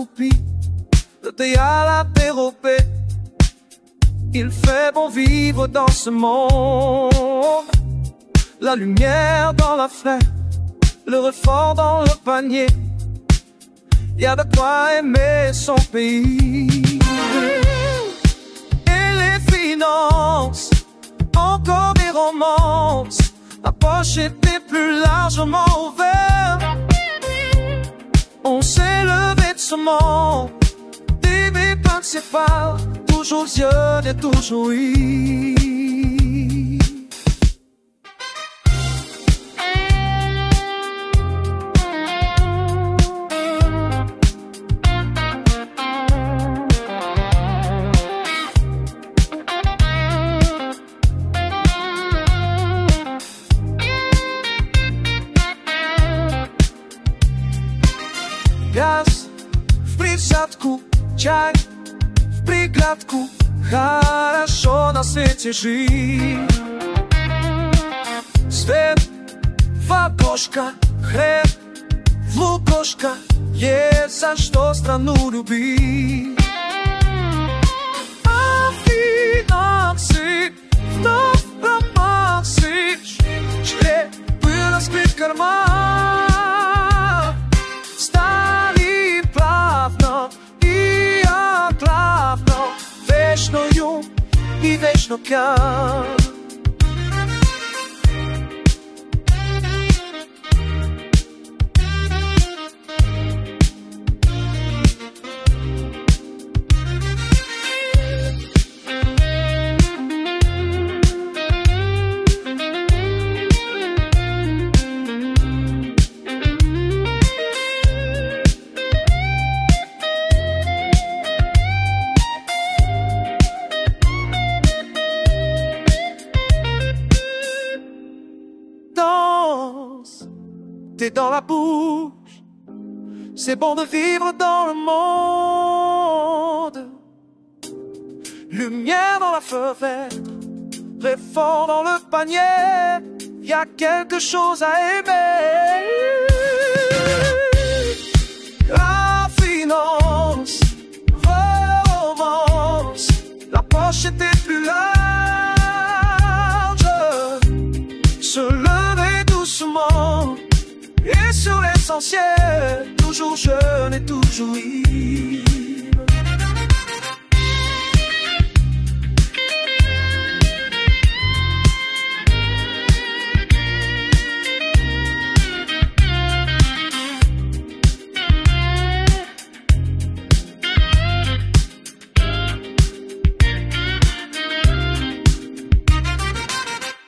toupie, le thé à la dérobée. Il fait bon vivre dans ce monde. La lumière dans la fenêtre, le refort dans le panier. Y a de quoi aimer son pays. Et les finances, encore des romances. La poche était plus largement ouverte. On s'est levé de ce monde. Des principales, toujours jeunes et toujours oui. Gaz, в присадку, чай, в приглядку, хорошо на свете жить. Свет в окошко, хлеб в лукошко, есть за что страну любить. А финансы вновь романсы, шкреп был раскрыт карман. Вечно ум и вечно кам. T'es dans la bouche, c'est bon de vivre dans le monde. Lumière dans la fenêtre, réfort dans le panier. Y a quelque chose à aimer. La finance, romance, la poche était plus large. Se lever doucement. Et sur l'essentiel, toujours jeune et toujours libre.